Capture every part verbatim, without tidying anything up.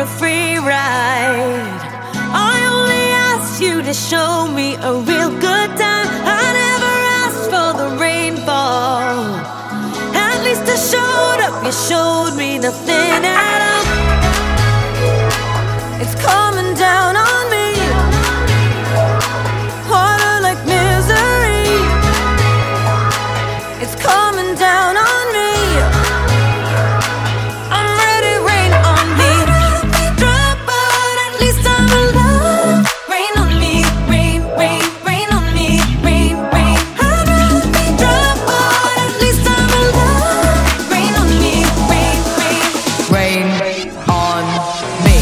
a free ride. I only asked you to show me a real good time. I never asked for the rainfall. At least I showed up, you showed me nothing at all. It's coming down on me, harder like misery. It's coming down on me. I'm ready, rain on me. I'd rather be dry, but at least I'm alive. Rain on me, rain, rain, rain on me, rain, rain. I'd rather be dry, but at least I'm alive. Rain on me, rain, rain, rain on me.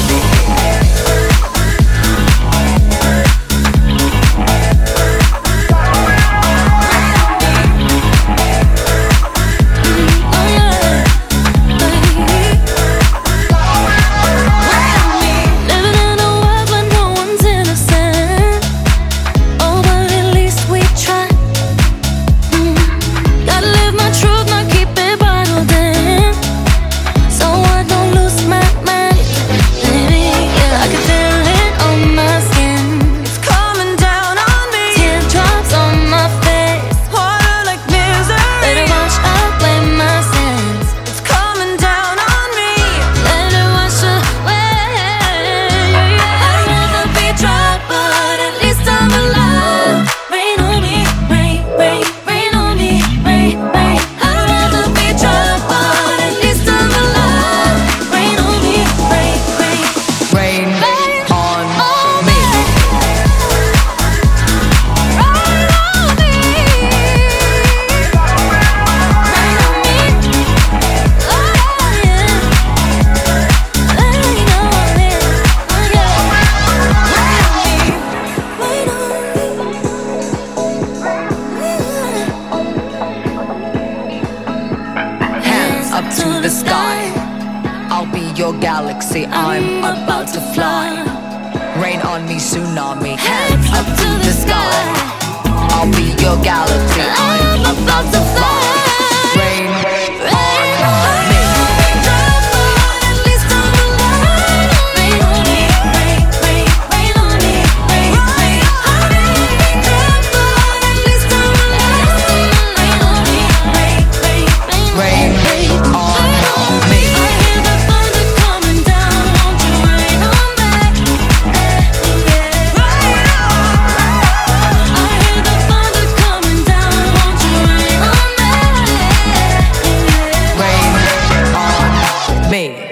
Up to the sky, I'll be your galaxy, I'm about to fly. Rain on me, tsunami, hands up to the sky. I'll be your galaxy, I'm about to fly. Rain on me. Me.